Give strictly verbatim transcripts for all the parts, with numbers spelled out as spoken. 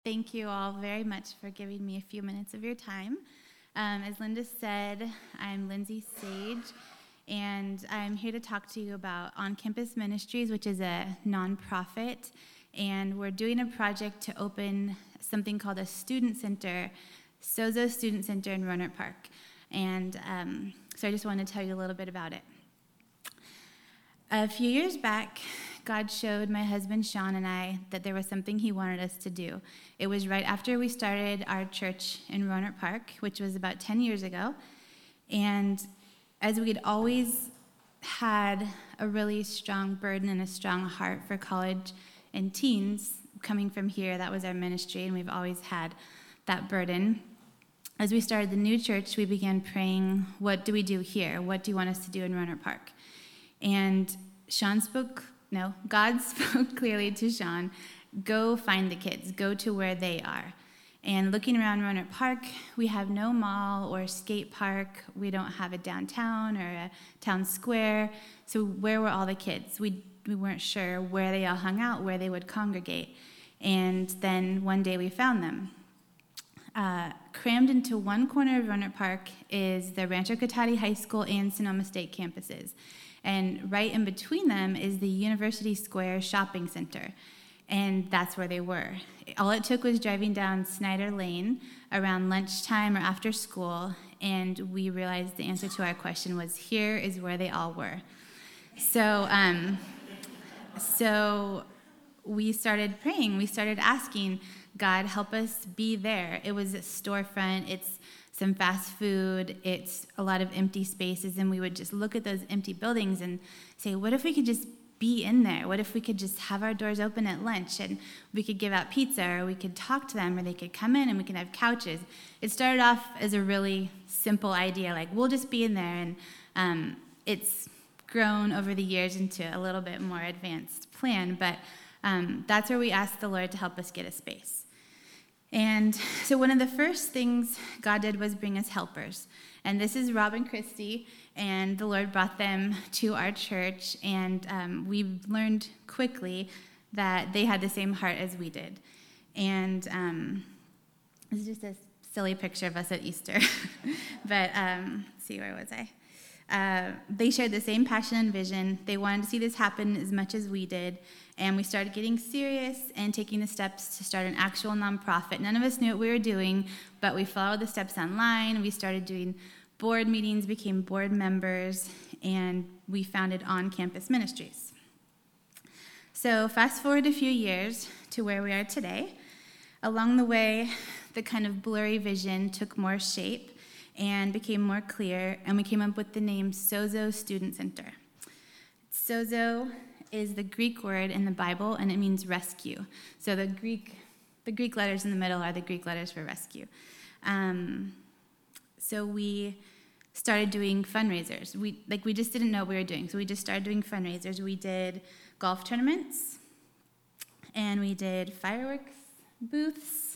Thank you all very much for giving me a few minutes of your time. Um, as Linda said, I'm Lindsay Sage, and I'm here to talk to you about On Campus Ministries, which is a nonprofit, and we're doing a project to open something called a student center, Sozo Student Center in Rohnert Park. And um, so I just want to tell you a little bit about it. A few years back, God showed my husband Sean and I that there was something he wanted us to do. It was right after we started our church in Rohnert Park, which was about ten years ago. And as we'd always had a really strong burden and a strong heart for college and teens coming from here, that was our ministry, and we've always had that burden. As we started the new church, we began praying, what do we do here? What do you want us to do in Rohnert Park? And Sean spoke, no, God spoke clearly to Sean, go find the kids, go to where they are. And looking around Rohnert Park, we have no mall or skate park. We don't have a downtown or a town square. So where were all the kids? We we weren't sure where they all hung out, where they would congregate. And then one day we found them. Uh, crammed into one corner of Rohnert Park is the Rancho Cotati High School and Sonoma State campuses. And right in between them is the University Square Shopping Center. And that's where they were. All it took was driving down Snyder Lane around lunchtime or after school, and we realized the answer to our question was, here is where they all were. So, um, so we started praying. We started asking, God, help us be there. It was a storefront. It's some fast food, it's a lot of empty spaces, and we would just look at those empty buildings and say, what if we could just be in there? What if we could just have our doors open at lunch and we could give out pizza, or we could talk to them, or they could come in and we could have couches? It started off as a really simple idea, like we'll just be in there, and um, it's grown over the years into a little bit more advanced plan, but um, that's where we asked the Lord to help us get a space. And so one of the first things God did was bring us helpers. And this is Rob and Christy, and the Lord brought them to our church, and um, we learned quickly that they had the same heart as we did. And um, this is just a silly picture of us at Easter. but um, let's see, where was I? Uh, they shared the same passion and vision. They wanted to see this happen as much as we did. And we started getting serious and taking the steps to start an actual nonprofit. None of us knew what we were doing, but we followed the steps online. We started doing board meetings, became board members, and we founded On Campus Ministries. So fast forward a few years to where we are today. Along the way, the kind of blurry vision took more shape and became more clear, and we came up with the name Sozo Student Center. Sozo is the Greek word in the Bible, and it means rescue. So the Greek, the Greek letters in the middle are the Greek letters for rescue. Um, so we started doing fundraisers. We like we just didn't know what we were doing, so we just started doing fundraisers. We did golf tournaments, and we did fireworks booths.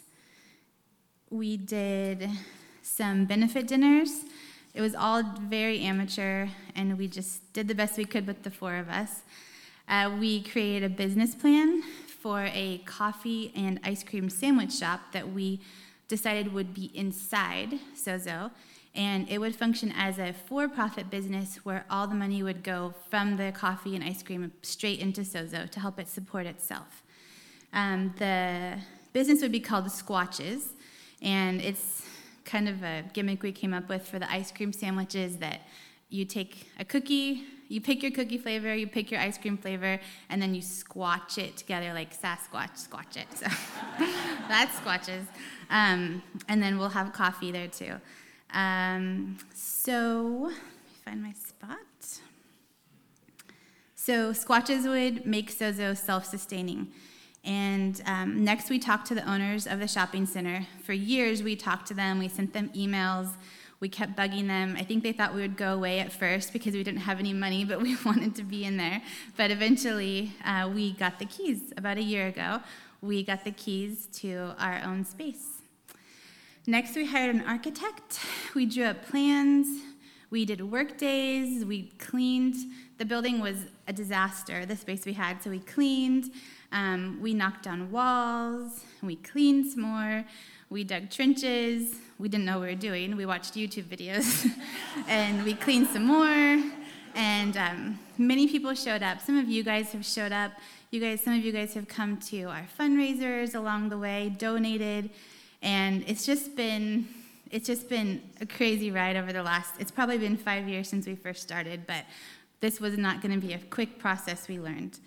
We did some benefit dinners. It was all very amateur, and we just did the best we could with the four of us. Uh, we created a business plan for a coffee and ice cream sandwich shop that we decided would be inside Sozo, and it would function as a for-profit business where all the money would go from the coffee and ice cream straight into Sozo to help it support itself. Um, the business would be called Squatches, and it's kind of a gimmick we came up with for the ice cream sandwiches, that you take a cookie, you pick your cookie flavor, you pick your ice cream flavor, and then you squatch it together like Sasquatch, squatch it. So that's Squatches. Um, and then we'll have coffee there too. Um, so, let me find my spot. So Squatches would make Sozo self-sustaining. And um, next we talked to the owners of the shopping center. For years we talked to them, we sent them emails, we kept bugging them. I think they thought we would go away at first because we didn't have any money, but we wanted to be in there. But eventually uh, we got the keys. About a year ago, we got the keys to our own space. Next we hired an architect. We drew up plans. We did work days. We cleaned. The building was a disaster, the space we had, so we cleaned. Um, we knocked down walls, we cleaned some more, we dug trenches. We didn't know what we were doing. We watched YouTube videos, and we cleaned some more. And um, many people showed up. Some of you guys have showed up. You guys, some of you guys have come to our fundraisers along the way, donated, and it's just been, it's just been a crazy ride over the last. It's probably been five years since we first started, but this was not going to be a quick process. We learned.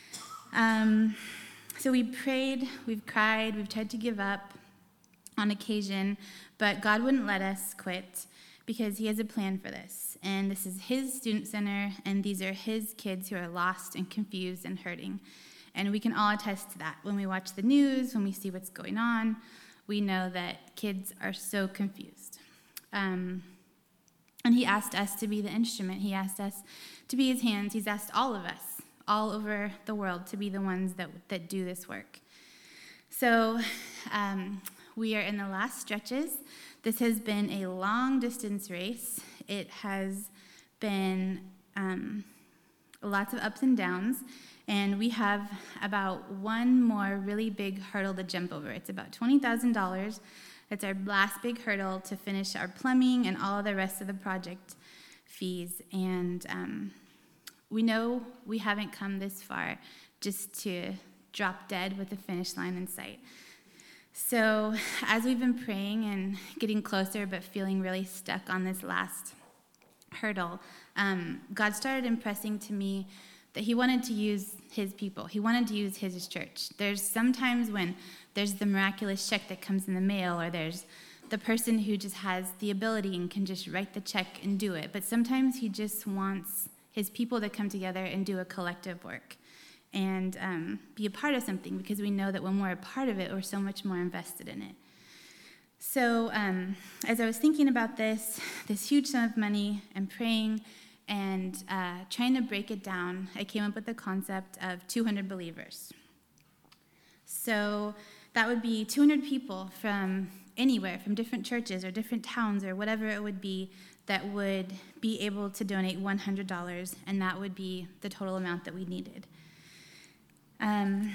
Um, so we prayed, we've cried, we've tried to give up on occasion, but God wouldn't let us quit because he has a plan for this. And this is his student center, and these are his kids who are lost and confused and hurting. And we can all attest to that. When we watch the news, when we see what's going on, we know that kids are so confused. Um, and he asked us to be the instrument. He asked us to be his hands. He's asked all of us, all over the world, to be the ones that, that do this work. So um, we are in the last stretches. This has been a long-distance race. It has been um, lots of ups and downs, and we have about one more really big hurdle to jump over. It's about twenty thousand dollars. It's our last big hurdle to finish our plumbing and all of the rest of the project fees. And um, we know we haven't come this far just to drop dead with the finish line in sight. So as we've been praying and getting closer but feeling really stuck on this last hurdle, um, God started impressing to me that he wanted to use his people. He wanted to use his church. There's sometimes when there's the miraculous check that comes in the mail, or there's the person who just has the ability and can just write the check and do it. But sometimes he just wants his people to come together and do a collective work and um, be a part of something, because we know that when we're a part of it, we're so much more invested in it. So um, as I was thinking about this, this huge sum of money, and praying and uh, trying to break it down, I came up with the concept of two hundred believers. So that would be two hundred people from anywhere, from different churches or different towns or whatever it would be, that would be able to donate one hundred dollars, and that would be the total amount that we needed. Um,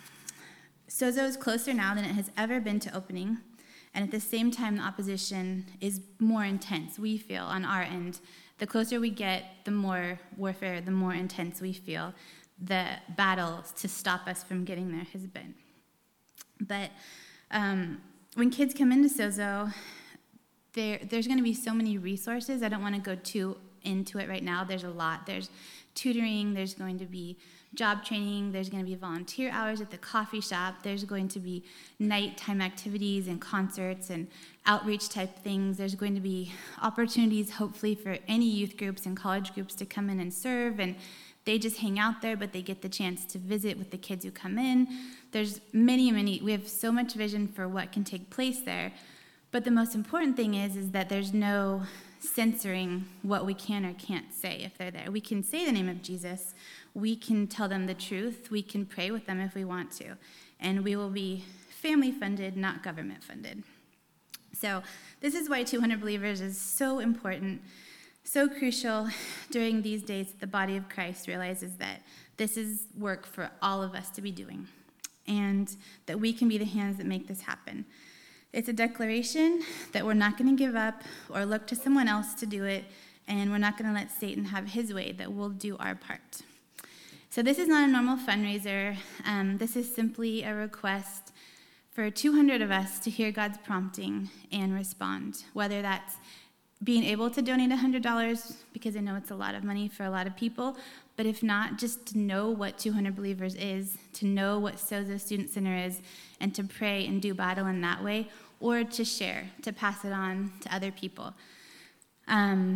Sozo is closer now than it has ever been to opening, and at the same time, the opposition is more intense, we feel, on our end. The closer we get, the more warfare, the more intense we feel. The battle to stop us from getting there has been. But um, when kids come into Sozo, there, there's going to be so many resources. I don't want to go too into it right now. There's a lot. There's tutoring. There's going to be job training. There's going to be volunteer hours at the coffee shop. There's going to be nighttime activities and concerts and outreach type things. There's going to be opportunities, hopefully, for any youth groups and college groups to come in and serve. And they just hang out there, but they get the chance to visit with the kids who come in. There's many, many, we have so much vision for what can take place there. But the most important thing is, is that there's no censoring what we can or can't say if they're there. We can say the name of Jesus. We can tell them the truth. We can pray with them if we want to. And we will be family funded, not government funded. So this is why two hundred Believers is so important, so crucial during these days that the body of Christ realizes that this is work for all of us to be doing, and that we can be the hands that make this happen. It's a declaration that we're not going to give up or look to someone else to do it, and we're not going to let Satan have his way, that we'll do our part. So this is not a normal fundraiser. Um, this is simply a request for two hundred of us to hear God's prompting and respond, whether that's being able to donate one hundred dollars, because I know it's a lot of money for a lot of people, but if not, just to know what two hundred Believers is, to know what Sozo Student Center is, and to pray and do battle in that way, or to share, to pass it on to other people. Um,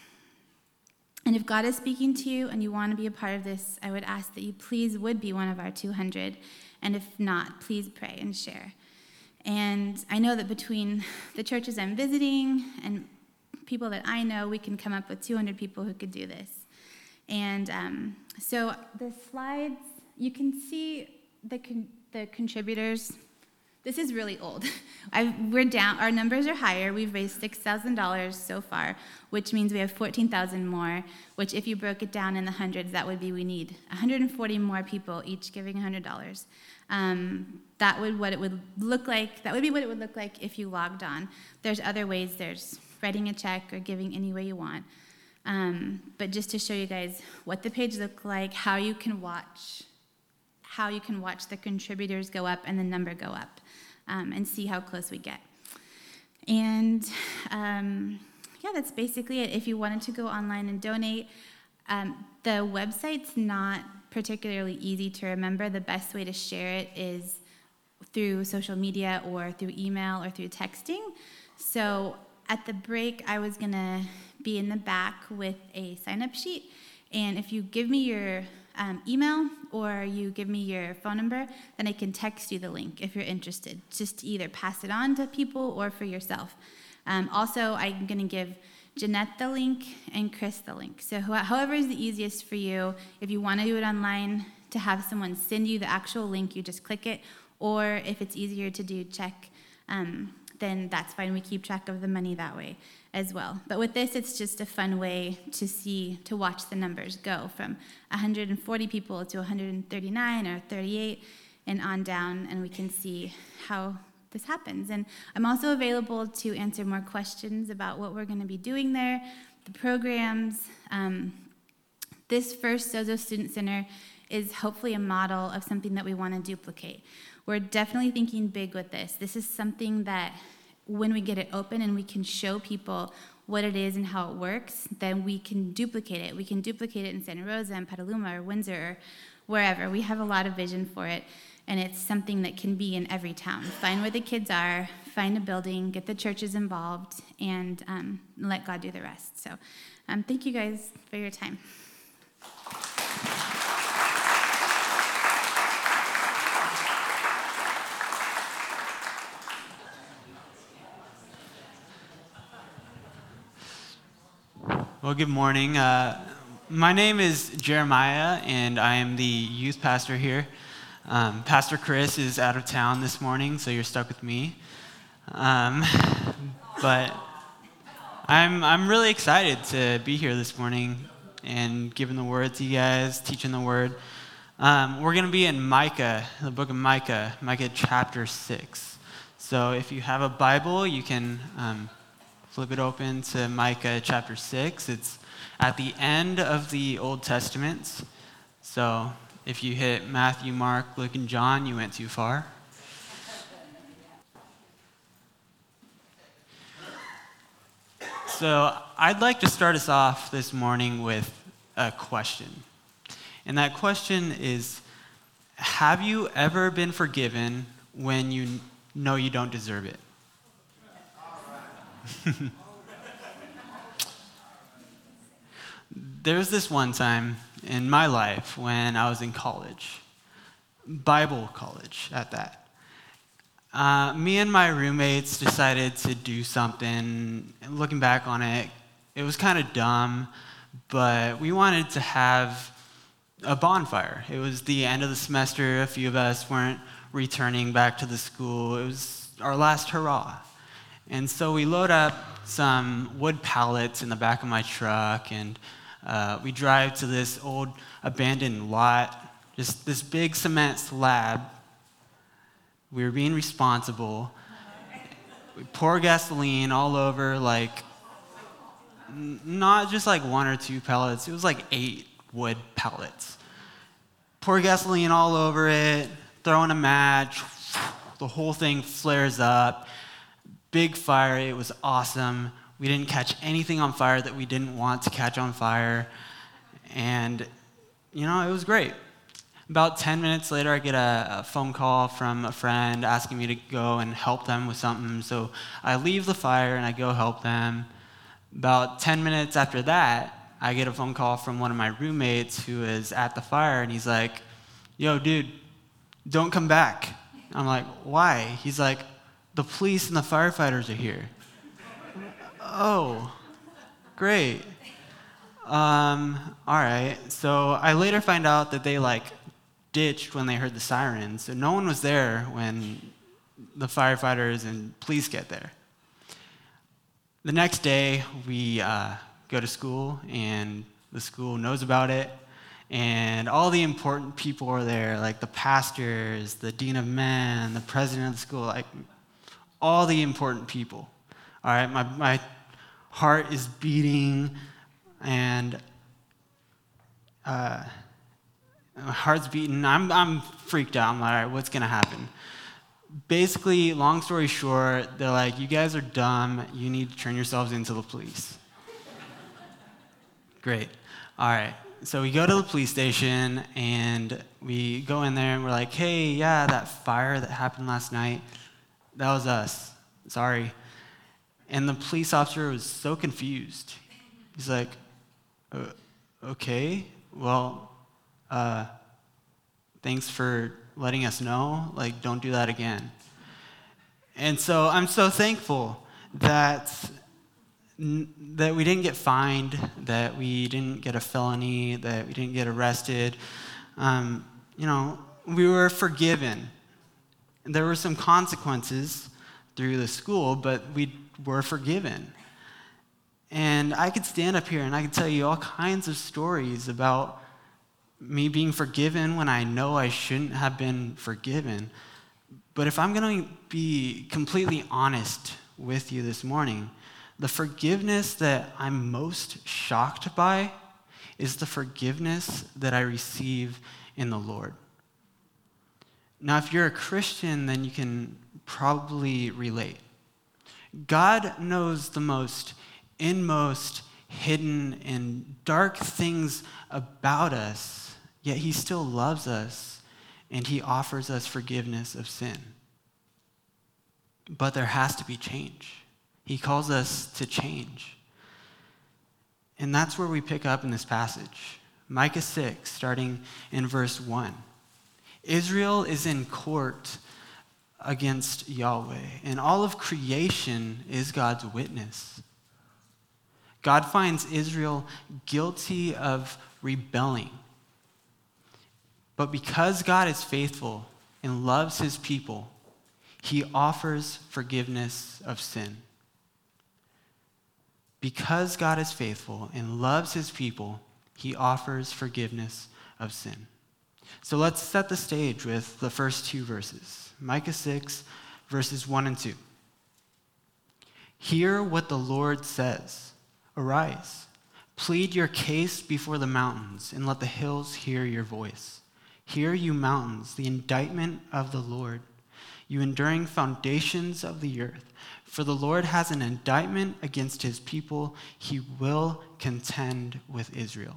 and if God is speaking to you and you want to be a part of this, I would ask that you please would be one of our two hundred, and if not, please pray and share. And I know that between the churches I'm visiting and people that I know, we can come up with two hundred people who could do this. And um, so the slides, you can see the con- the contributors This is really old. I've, we're down, our numbers are higher. We've raised six thousand dollars so far, which means we have fourteen thousand more, which if you broke it down in the hundreds, that would be we need one hundred forty more people, each giving one hundred dollars. Um, that would what it would look like. That would be what it would look like if you logged on. There's other ways. There's writing a check or giving any way you want. Um, but just to show you guys what the page looked like, how you can watch, how you can watch the contributors go up and the number go up, um, and see how close we get. And um, yeah, that's basically it. If you wanted to go online and donate, um, the website's not particularly easy to remember. The best way to share it is through social media or through email or through texting. So at the break, I was gonna be in the back with a sign-up sheet, and if you give me your um, email or you give me your phone number, then I can text you the link if you're interested, just to either pass it on to people or for yourself. Um, also, I'm gonna give Jeanette the link and Chris the link. So wh- however is the easiest for you, if you wanna do it online, to have someone send you the actual link, you just click it, or if it's easier to do check, um, then that's fine. We keep track of the money that way as well. But with this, it's just a fun way to see, to watch the numbers go from one hundred forty people to one hundred thirty-nine or thirty-eight and on down, and we can see how this happens. And I'm also available to answer more questions about what we're gonna be doing there, the programs. Um, this first Sozo Student Center is hopefully a model of something that we wanna duplicate. We're definitely thinking big with this. This is something that when we get it open and we can show people what it is and how it works, then we can duplicate it. We can duplicate it in Santa Rosa and Petaluma or Windsor or wherever. We have a lot of vision for it, and it's something that can be in every town. Find where the kids are, find a building, get the churches involved, and um, let God do the rest. So um, thank you guys for your time. Well, good morning. Uh, my name is Jeremiah, and I am the youth pastor here. Um, Pastor Chris is out of town this morning, so you're stuck with me. Um, but I'm I'm really excited to be here this morning and giving the word to you guys, teaching the word. Um, we're going to be in Micah, the book of Micah, Micah chapter six. So if you have a Bible, you can Um, flip it open to Micah chapter six. It's at the end of the Old Testament. So if you hit Matthew, Mark, Luke, and John, you went too far. So I'd like to start us off this morning with a question. And that question is, have you ever been forgiven when you know you don't deserve it? There was this one time in my life when I was in college, Bible college at that. Uh, me and my roommates decided to do something. Looking back on it, it was kind of dumb, but we wanted to have a bonfire. It was the end of the semester. A few of us weren't returning back to the school. It was our last hurrah. And so we load up some wood pallets in the back of my truck, and uh, we drive to this old abandoned lot, just this big cement slab. We were being responsible. We pour gasoline all over, like, n- not just like one or two pellets, it was like eight wood pellets. Pour gasoline all over it, throw in a match, the whole thing flares up. Big fire, it was awesome. We didn't catch anything on fire that we didn't want to catch on fire. And, you know, it was great. About ten minutes later, I get a, a phone call from a friend asking me to go and help them with something. So I leave the fire and I go help them. About ten minutes after that, I get a phone call from one of my roommates who is at the fire, and he's like, "Yo, dude, don't come back." I'm like, "Why?" He's like, "The police and the firefighters are here." Oh, great. Um, all right. So I later find out that they like ditched when they heard the sirens. So no one was there when the firefighters and police get there. The next day, we uh, go to school, and the school knows about it, and all the important people are there, like the pastors, the dean of men, the president of the school, like all the important people. All right, my, my heart is beating, and uh, my heart's beating. I'm, I'm freaked out. I'm like, all right, what's going to happen? Basically, long story short, they're like, you guys are dumb. You need to turn yourselves into the police. Great. All right. So we go to the police station, and we go in there, and we're like, hey, yeah, that fire that happened last night, that was us. Sorry. And the police officer was so confused. He's like, uh, okay, well, uh, thanks for letting us know. Like, don't do that again. And so I'm so thankful that that we didn't get fined, that we didn't get a felony, that we didn't get arrested. Um, you know, we were forgiven. There were some consequences through the school, but we were forgiven. And I could stand up here and I could tell you all kinds of stories about me being forgiven when I know I shouldn't have been forgiven. But if I'm going to be completely honest with you this morning, the forgiveness that I'm most shocked by is the forgiveness that I receive in the Lord. Now, if you're a Christian, then you can probably relate. God knows the most inmost, hidden, and dark things about us, yet he still loves us, and he offers us forgiveness of sin. But there has to be change. He calls us to change. And that's where we pick up in this passage. Micah six, starting in verse one. Israel is in court against Yahweh, and all of creation is God's witness. God finds Israel guilty of rebelling. But because God is faithful and loves his people, he offers forgiveness of sin. Because God is faithful and loves his people, he offers forgiveness of sin. So let's set the stage with the first two verses. Micah six, verses one and two. Hear what the Lord says. Arise, plead your case before the mountains, and let the hills hear your voice. Hear, you mountains, the indictment of the Lord, you enduring foundations of the earth. For the Lord has an indictment against his people. He will contend with Israel.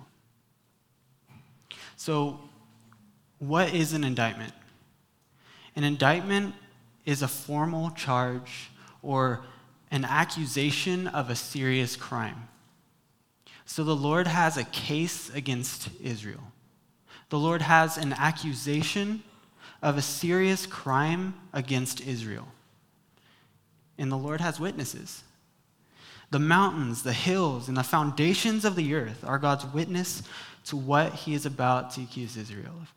So, what is an indictment? An indictment is a formal charge or an accusation of a serious crime. So the Lord has a case against Israel. The Lord has an accusation of a serious crime against Israel. And the Lord has witnesses. The mountains, the hills, and the foundations of the earth are God's witness to what he is about to accuse Israel of.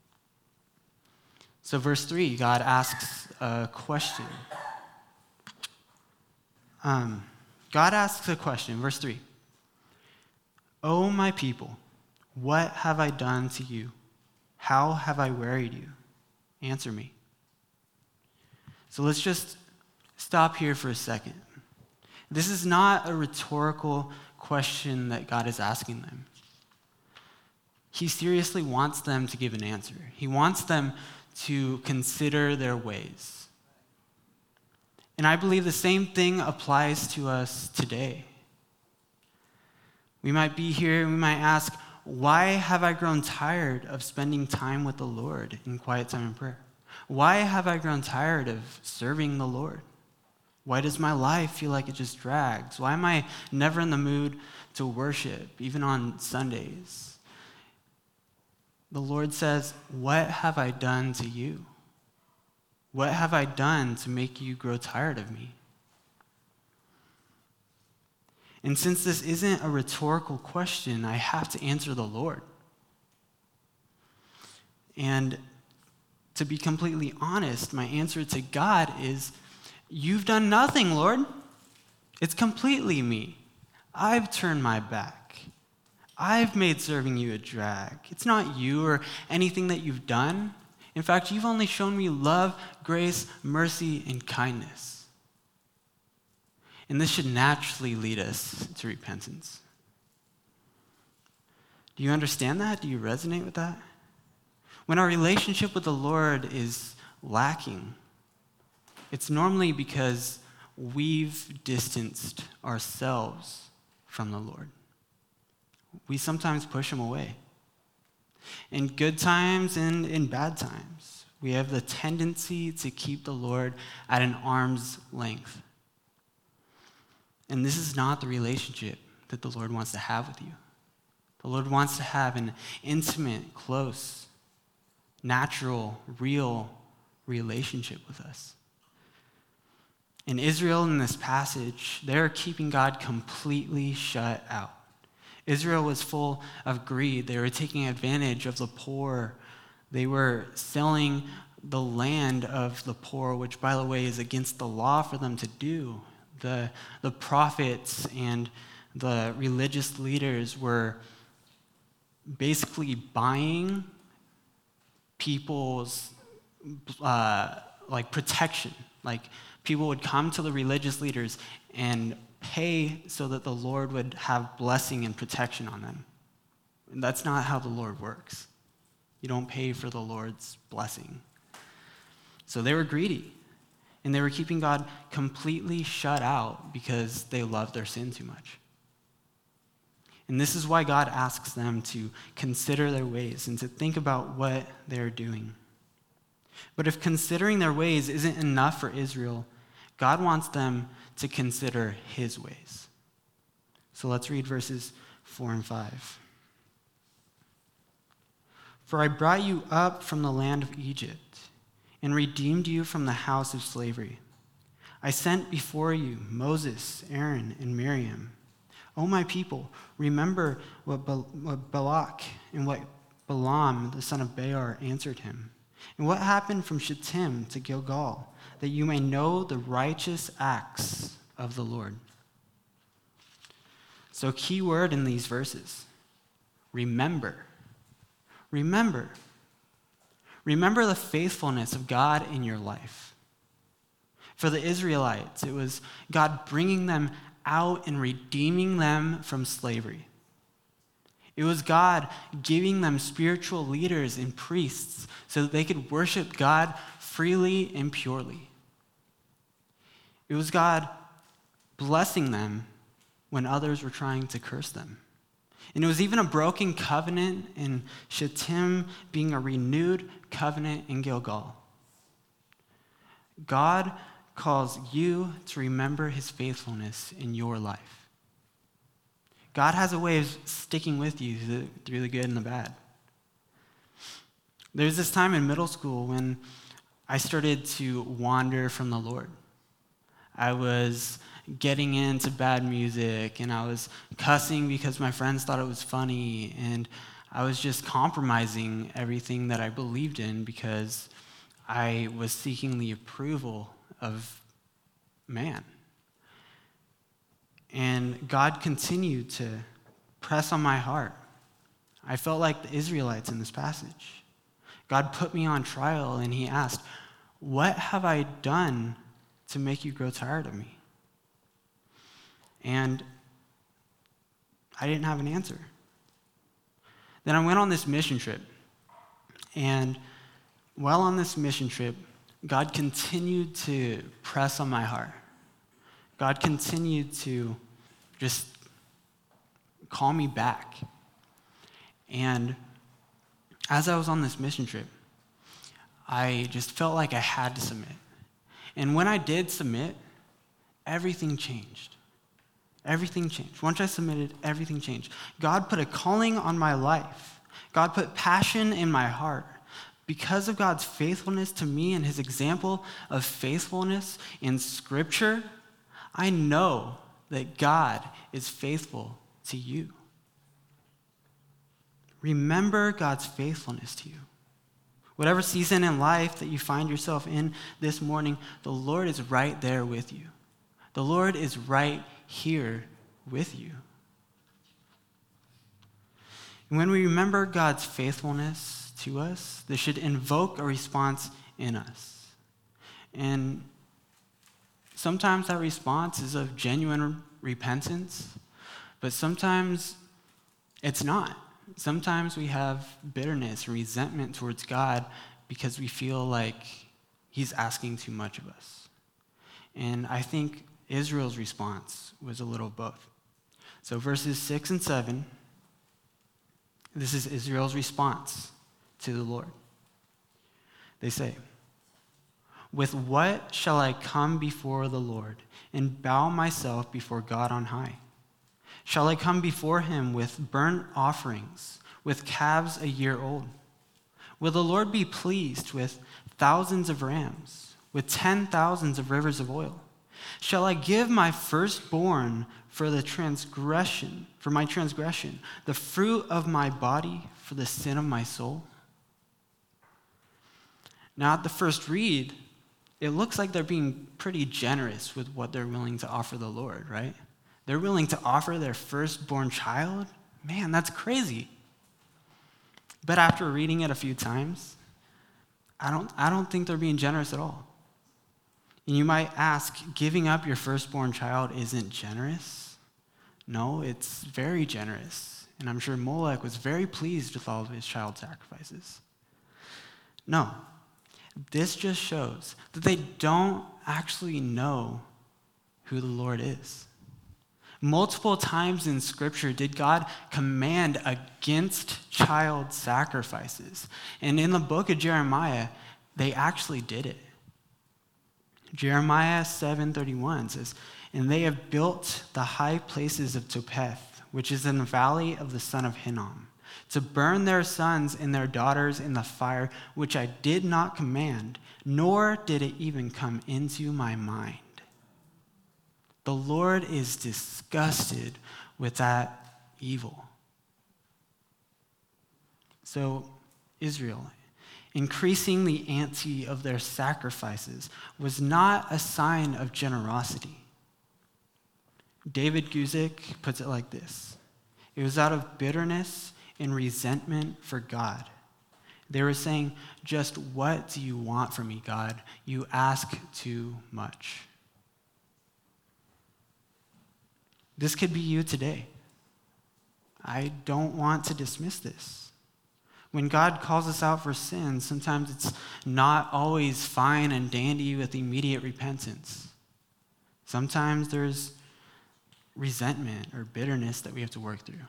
So verse three, God asks a question. Um, God asks a question, verse three. O my people, what have I done to you? How have I wearied you? Answer me. So let's just stop here for a second. This is not a rhetorical question that God is asking them. He seriously wants them to give an answer. He wants them to consider their ways. And I believe the same thing applies to us today. We might be here and we might ask, why have I grown tired of spending time with the Lord in quiet time and prayer? Why have I grown tired of serving the Lord? Why does my life feel like it just drags? Why am I never in the mood to worship, even on Sundays? The Lord says, what have I done to you? What have I done to make you grow tired of me? And since this isn't a rhetorical question, I have to answer the Lord. And To be completely honest, my answer to God is, you've done nothing, Lord. It's completely me. I've turned my back. I've made serving you a drag. It's not you or anything that you've done. In fact, you've only shown me love, grace, mercy, and kindness. And this should naturally lead us to repentance. Do you understand that? Do you resonate with that? When our relationship with the Lord is lacking, it's normally because we've distanced ourselves from the Lord. We sometimes push him away. In good times and in bad times, we have the tendency to keep the Lord at an arm's length. And this is not the relationship that the Lord wants to have with you. The Lord wants to have an intimate, close, natural, real relationship with us. In Israel, in this passage, they're keeping God completely shut out. Israel was full of greed. They were taking advantage of the poor. They were selling the land of the poor, which, by the way, is against the law for them to do. The, the prophets and the religious leaders were basically buying people's uh, like protection. Like people would come to the religious leaders and pay so that the Lord would have blessing and protection on them. And that's not how the Lord works. You don't pay for the Lord's blessing. So they were greedy, and they were keeping God completely shut out because they loved their sin too much. And this is why God asks them to consider their ways and to think about what they're doing. But if considering their ways isn't enough for Israel, God wants them to consider his ways. So let's read verses four and five. For I brought you up from the land of Egypt and redeemed you from the house of slavery. I sent before you Moses, Aaron, and Miriam. O my people, remember what, Bal- what Balak and what Balaam, the son of Beor, answered him, and what happened from Shittim to Gilgal, that you may know the righteous acts of the Lord. So, key word in these verses, remember. Remember. Remember the faithfulness of God in your life. For the Israelites, it was God bringing them out and redeeming them from slavery. It was God giving them spiritual leaders and priests so that they could worship God freely and purely. It was God blessing them when others were trying to curse them. And it was even a broken covenant in Shittim being a renewed covenant in Gilgal. God calls you to remember his faithfulness in your life. God has a way of sticking with you through the good and the bad. There was this time in middle school when I started to wander from the Lord. I was getting into bad music, and I was cussing because my friends thought it was funny, and I was just compromising everything that I believed in because I was seeking the approval of man. And God continued to press on my heart. I felt like the Israelites in this passage. God put me on trial, and he asked, what have I done to make you grow tired of me? And I didn't have an answer. Then I went on this mission trip. And while on this mission trip, God continued to press on my heart. God continued to just call me back. And as I was on this mission trip, I just felt like I had to submit. And when I did submit, everything changed. Everything changed. Once I submitted, everything changed. God put a calling on my life. God put passion in my heart. Because of God's faithfulness to me and his example of faithfulness in Scripture, I know that God is faithful to you. Remember God's faithfulness to you. Whatever season in life that you find yourself in this morning, the Lord is right there with you. The Lord is right here with you. And when we remember God's faithfulness to us, this should invoke a response in us. And sometimes that response is of genuine repentance, but sometimes it's not. Sometimes we have bitterness and resentment towards God because we feel like he's asking too much of us. And I think Israel's response was a little of both. So verses six and seven, this is Israel's response to the Lord. They say, "With what shall I come before the Lord and bow myself before God on high? Shall I come before him with burnt offerings, with calves a year old? Will the Lord be pleased with thousands of rams, with ten thousands of rivers of oil? Shall I give my firstborn for the transgression, for my transgression, the fruit of my body for the sin of my soul?" Now, at the first read, it looks like they're being pretty generous with what they're willing to offer the Lord, right? They're willing to offer their firstborn child? Man, that's crazy. But after reading it a few times, I don't, I don't think they're being generous at all. And you might ask, giving up your firstborn child isn't generous? No, it's very generous. And I'm sure Molech was very pleased with all of his child sacrifices. No, this just shows that they don't actually know who the Lord is. Multiple times in Scripture did God command against child sacrifices. And in the book of Jeremiah, they actually did it. Jeremiah seven thirty-one says, "And they have built the high places of Topheth, which is in the valley of the son of Hinnom, to burn their sons and their daughters in the fire, which I did not command, nor did it even come into my mind." The Lord is disgusted with that evil. So, Israel, increasing the ante of their sacrifices was not a sign of generosity. David Guzik puts it like this: it was out of bitterness and resentment for God. They were saying, "Just what do you want from me, God? You ask too much." This could be you today. I don't want to dismiss this. When God calls us out for sin, sometimes it's not always fine and dandy with immediate repentance. Sometimes there's resentment or bitterness that we have to work through.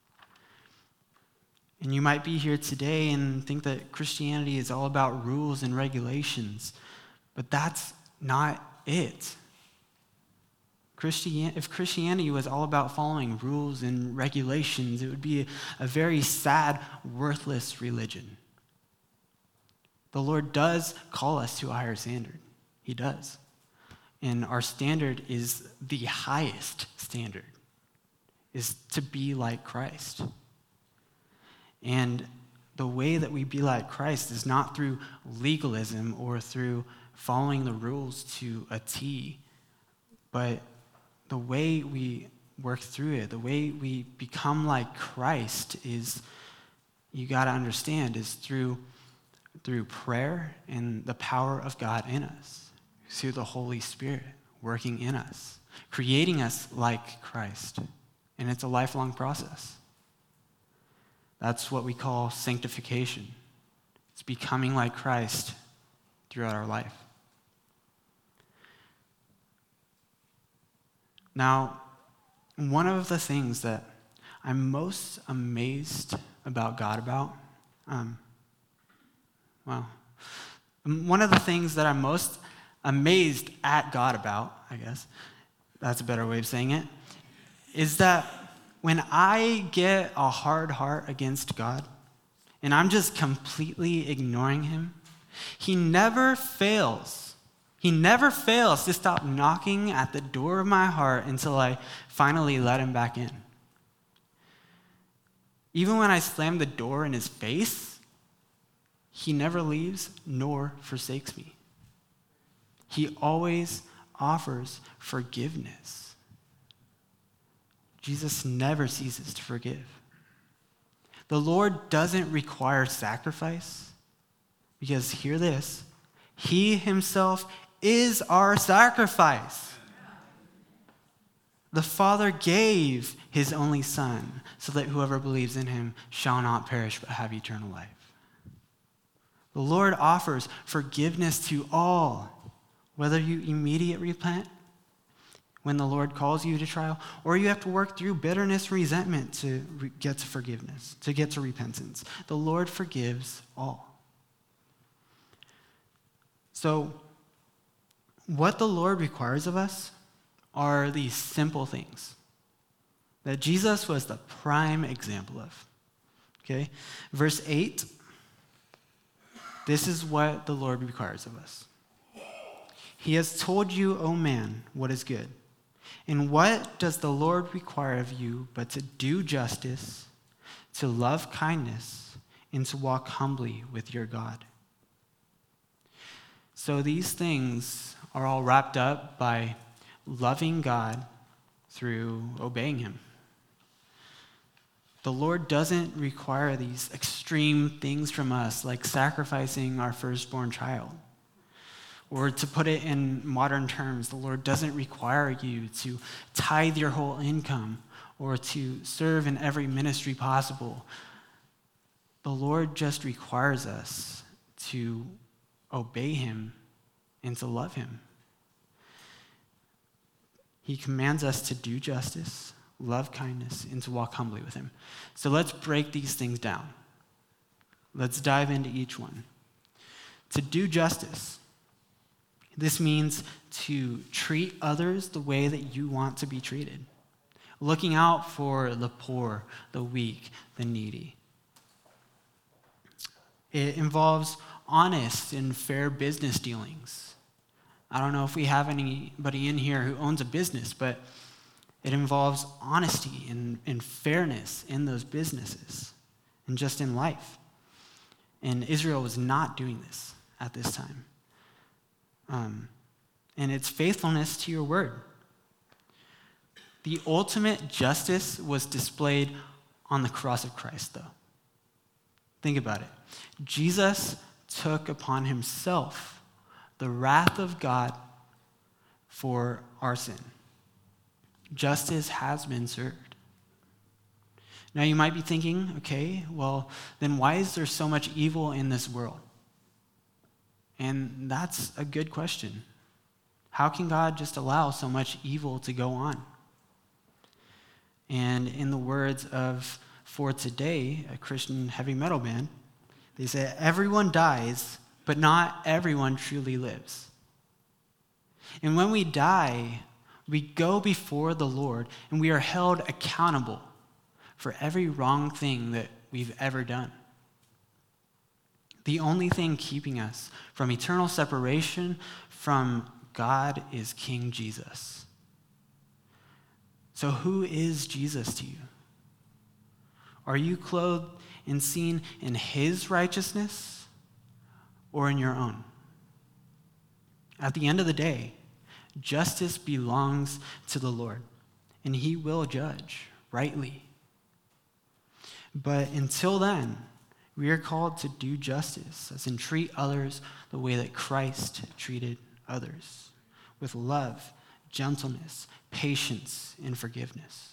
And you might be here today and think that Christianity is all about rules and regulations, but that's not it. Christian, if Christianity was all about following rules and regulations, it would be a very sad, worthless religion. The Lord does call us to a higher standard. He does. And our standard is the highest standard, is to be like Christ. And the way that we be like Christ is not through legalism or through following the rules to a T, but the way we work through it, the way we become like Christ is, you got to understand, is through, through prayer and the power of God in us, through the Holy Spirit working in us, creating us like Christ. And it's a lifelong process. That's what we call sanctification. It's becoming like Christ throughout our life. Now, one of the things that I'm most amazed about God about, um, well, one of the things that I'm most amazed at God about, I guess, that's a better way of saying it, is that when I get a hard heart against God, and I'm just completely ignoring him, he never fails. He never fails to stop knocking at the door of my heart until I finally let him back in. Even when I slam the door in his face, He never leaves nor forsakes me. He always offers forgiveness. Jesus never ceases to forgive. The Lord doesn't require sacrifice because, hear this, he himself is our sacrifice. The Father gave his only Son so that whoever believes in him shall not perish but have eternal life. The Lord offers forgiveness to all, whether you immediately repent when the Lord calls you to trial, or you have to work through bitterness, resentment to re- get to forgiveness, to get to repentance. The Lord forgives all. So, what the Lord requires of us are these simple things that Jesus was the prime example of. Okay? Verse eight, this is what the Lord requires of us. He has told you, O man, what is good. And what does the Lord require of you but to do justice, to love kindness, and to walk humbly with your God? So these things are all wrapped up by loving God through obeying him. The Lord doesn't require these extreme things from us, like sacrificing our firstborn child. Or to put it in modern terms, the Lord doesn't require you to tithe your whole income or to serve in every ministry possible. The Lord just requires us to obey him and to love him. He commands us to do justice, love kindness, and to walk humbly with him. So let's break these things down. Let's dive into each one. To do justice. This means to treat others the way that you want to be treated. Looking out for the poor, the weak, the needy. It involves honest and fair business dealings. I don't know if we have anybody in here who owns a business, but it involves honesty and, and fairness in those businesses and just in life. And Israel was not doing this at this time. Um, and it's faithfulness to your word. The ultimate justice was displayed on the cross of Christ, though. Think about it. Jesus took upon himself the wrath of God for our sin. Justice has been served. Now you might be thinking, okay, well, then why is there so much evil in this world? And that's a good question. How can God just allow so much evil to go on? And in the words of For Today, a Christian heavy metal band, they say, everyone dies, but not everyone truly lives. And when we die, we go before the Lord and we are held accountable for every wrong thing that we've ever done. The only thing keeping us from eternal separation from God is King Jesus. So who is Jesus to you? Are you clothed and seen in his righteousness or in your own? At the end of the day, justice belongs to the Lord, and he will judge rightly. But until then, we are called to do justice, as in treat others the way that Christ treated others, with love, gentleness, patience, and forgiveness.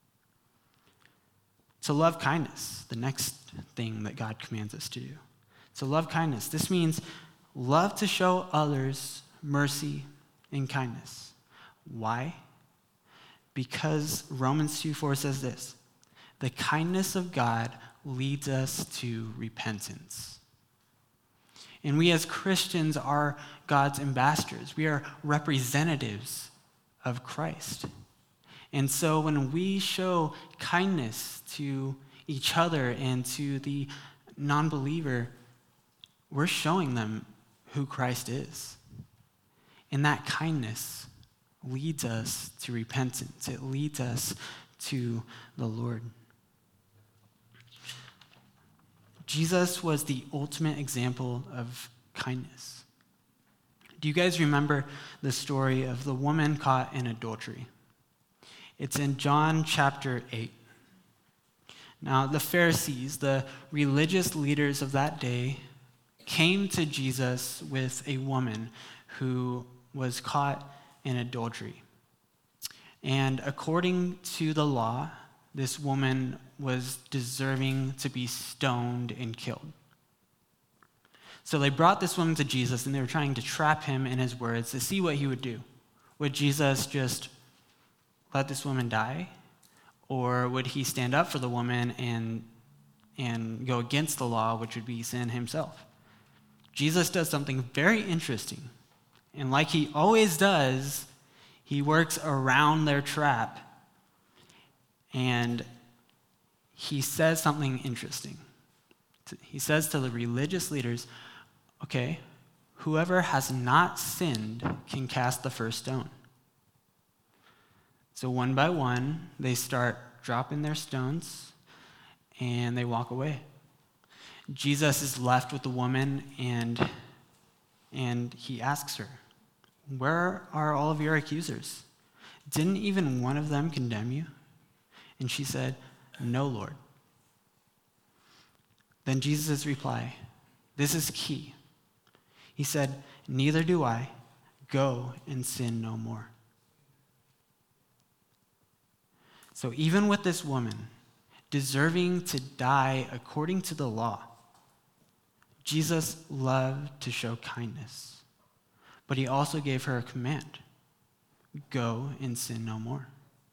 To love kindness, the next thing that God commands us to do. To love kindness, this means love to show others mercy and kindness. Why? Because Romans two four says this, the kindness of God leads us to repentance. And we as Christians are God's ambassadors. We are representatives of Christ. And so when we show kindness to each other and to the non-believer, we're showing them who Christ is. And that kindness leads us to repentance. It leads us to the Lord. Jesus was the ultimate example of kindness. Do you guys remember the story of the woman caught in adultery? It's in John chapter eight. Now, the Pharisees, the religious leaders of that day, came to Jesus with a woman who was caught in adultery. And according to the law, this woman was deserving to be stoned and killed. So they brought this woman to Jesus, and they were trying to trap him in his words to see what he would do. Would Jesus just let this woman die? Or would he stand up for the woman and, and go against the law, which would be sin himself? Jesus does something very interesting. And like he always does, he works around their trap. And he says something interesting. He says to the religious leaders, okay, whoever has not sinned can cast the first stone. So one by one, they start dropping their stones, and they walk away. Jesus is left with the woman, and, and he asks her, where are all of your accusers? Didn't even one of them condemn you? And she said, no, Lord. Then Jesus' reply, this is key. He said, neither do I. Go and sin no more. So even with this woman, deserving to die according to the law, Jesus loved to show kindness. But he also gave her a command. Go and sin no more.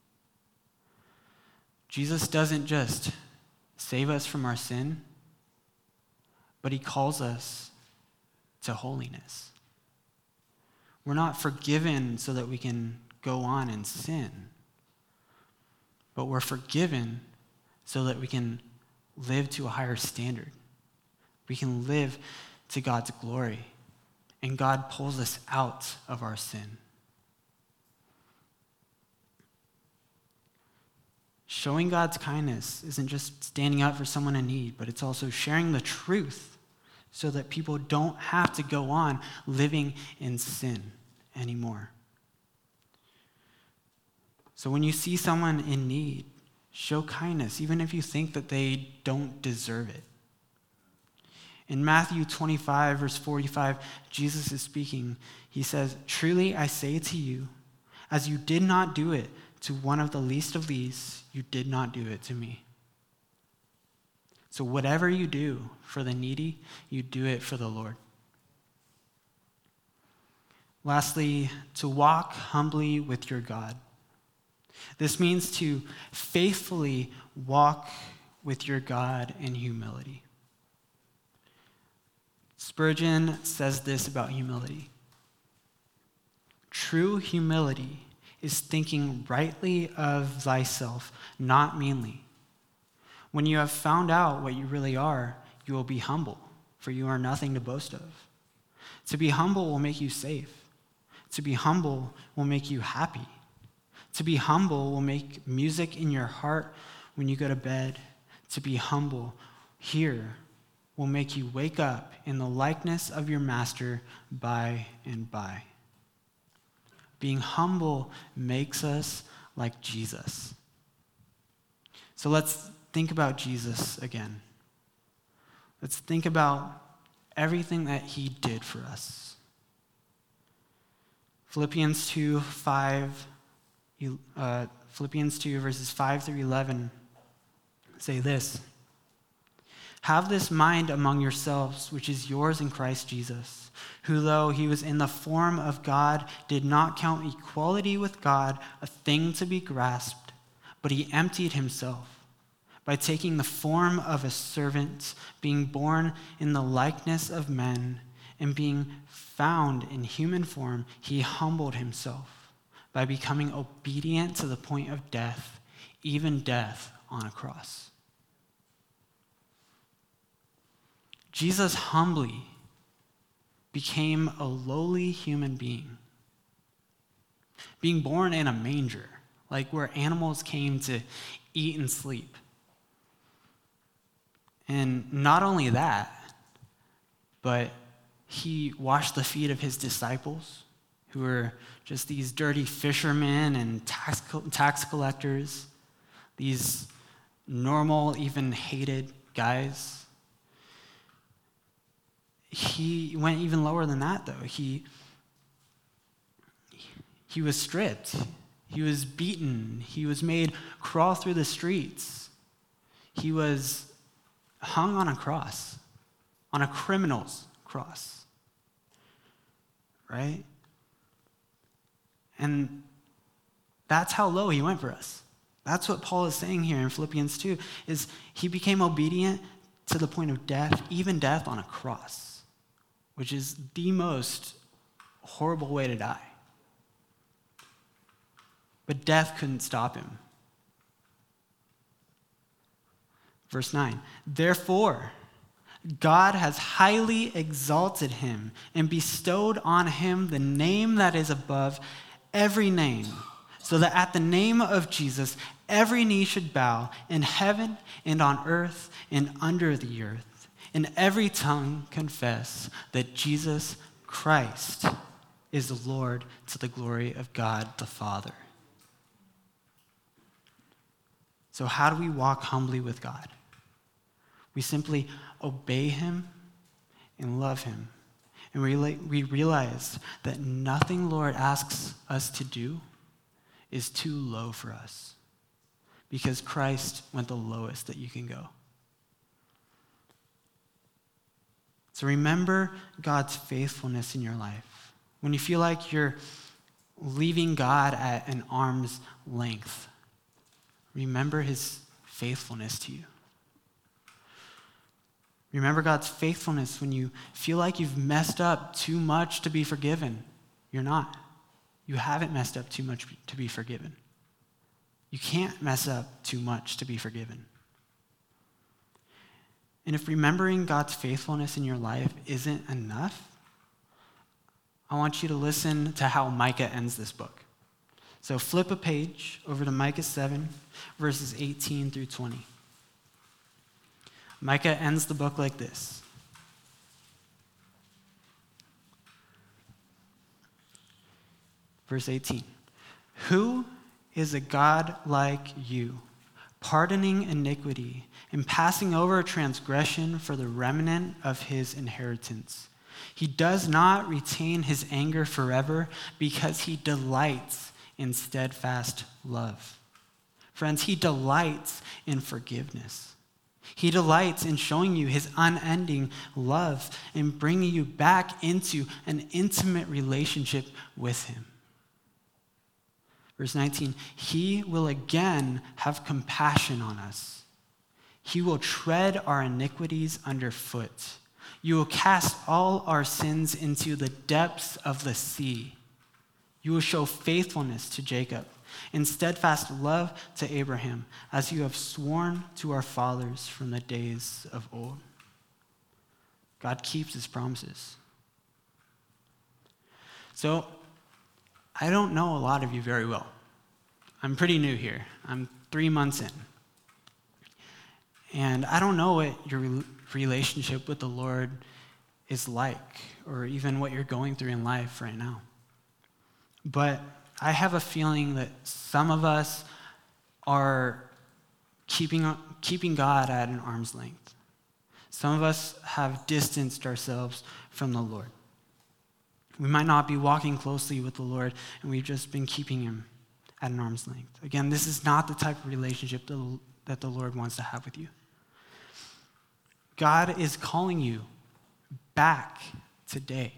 Jesus doesn't just save us from our sin, but he calls us to holiness. We're not forgiven so that we can go on and sin, but we're forgiven so that we can live to a higher standard. We can live to God's glory, and God pulls us out of our sin. Showing God's kindness isn't just standing up for someone in need, but it's also sharing the truth so that people don't have to go on living in sin anymore. So when you see someone in need, show kindness, even if you think that they don't deserve it. In Matthew twenty-five, verse forty-five, Jesus is speaking. He says, truly I say to you, as you did not do it to one of the least of these, you did not do it to me. So whatever you do for the needy, you do it for the Lord. Lastly, to walk humbly with your God. This means to faithfully walk with your God in humility. Spurgeon says this about humility. True humility is thinking rightly of thyself, not meanly. When you have found out what you really are, you will be humble, for you are nothing to boast of. To be humble will make you safe. To be humble will make you happy. To be humble will make music in your heart when you go to bed. To be humble here will make you wake up in the likeness of your master by and by. Being humble makes us like Jesus. So let's think about Jesus again. Let's think about everything that he did for us. Philippians two, five, uh, Philippians two, verses five through eleven say this. Have this mind among yourselves, which is yours in Christ Jesus, who though he was in the form of God, did not count equality with God a thing to be grasped, but he emptied himself by taking the form of a servant, being born in the likeness of men, and being found in human form, he humbled himself by becoming obedient to the point of death, even death on a cross. Jesus humbly became a lowly human being, being born in a manger, like where animals came to eat and sleep. And not only that, but he washed the feet of his disciples, who were just these dirty fishermen and tax, tax collectors, these normal, even hated guys. He went even lower than that, though. He, he was stripped. He was beaten. He was made crawl through the streets. He was hung on a cross, on a criminal's cross, right? And that's how low he went for us. That's what Paul is saying here in Philippians two, is he became obedient to the point of death, even death on a cross, which is the most horrible way to die. But death couldn't stop him. Verse nine, therefore, God has highly exalted him and bestowed on him the name that is above every name, so that at the name of Jesus, every knee should bow in heaven and on earth and under the earth, and every tongue confess that Jesus Christ is the Lord, to the glory of God the Father. So how do we walk humbly with God? We simply obey him and love him. And we, we realize that nothing Lord asks us to do is too low for us, because Christ went the lowest that you can go. So remember God's faithfulness in your life. When you feel like you're leaving God at an arm's length, remember his faithfulness to you. Remember God's faithfulness when you feel like you've messed up too much to be forgiven. You're not. You haven't messed up too much to be forgiven. You can't mess up too much to be forgiven. And if remembering God's faithfulness in your life isn't enough, I want you to listen to how Micah ends this book. So flip a page over to Micah seven, verses eighteen through twenty. Micah ends the book like this. Verse eighteen. Who is a God like you, pardoning iniquity and passing over transgression for the remnant of his inheritance? He does not retain his anger forever, because he delights in steadfast love. Friends, he delights in forgiveness. He delights in showing you his unending love and bringing you back into an intimate relationship with him. Verse nineteen, he will again have compassion on us. He will tread our iniquities underfoot. You will cast all our sins into the depths of the sea. You will show faithfulness to Jacob and steadfast love to Abraham, as you have sworn to our fathers from the days of old. God keeps his promises. So, I don't know a lot of you very well. I'm pretty new here. I'm three months in. And I don't know what your relationship with the Lord is like, or even what you're going through in life right now. But I have a feeling that some of us are keeping, keeping God at an arm's length. Some of us have distanced ourselves from the Lord. We might not be walking closely with the Lord, and we've just been keeping him at an arm's length. Again, this is not the type of relationship that the Lord wants to have with you. God is calling you back today.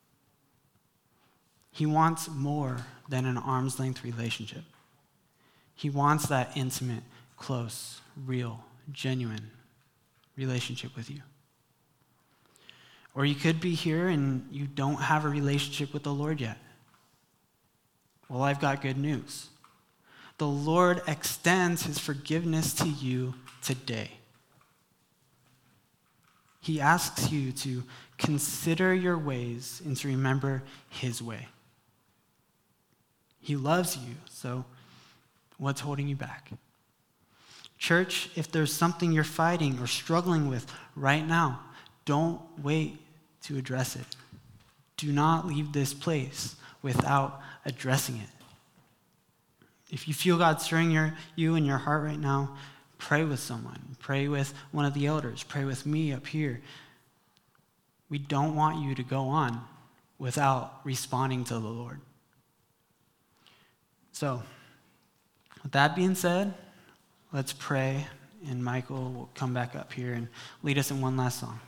He wants more than an arm's length relationship. He wants that intimate, close, real, genuine relationship with you. Or you could be here and you don't have a relationship with the Lord yet. Well, I've got good news. The Lord extends his forgiveness to you today. He asks you to consider your ways and to remember his way. He loves you, so what's holding you back? Church, if there's something you're fighting or struggling with right now, don't wait to address it. Do not leave this place without addressing it. If you feel God stirring your, you in your heart right now, pray with someone. Pray with one of the elders. Pray with me up here. We don't want you to go on without responding to the Lord. So, with that being said, let's pray, and Michael will come back up here and lead us in one last song.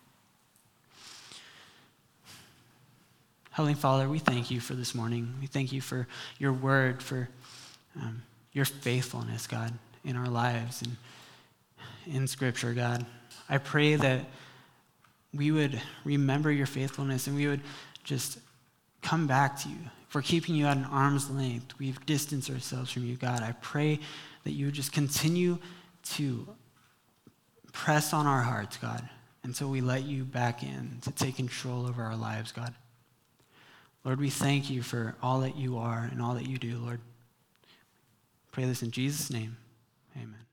Heavenly Father, we thank you for this morning. We thank you for your word, for um, your faithfulness, God, in our lives and in Scripture, God. I pray that we would remember your faithfulness and we would just come back to you. If we're keeping you at an arm's length, we've distanced ourselves from you, God. I pray that you would just continue to press on our hearts, God, until we let you back in to take control over our lives, God. Lord, we thank you for all that you are and all that you do, Lord. Pray this in Jesus' name. Amen.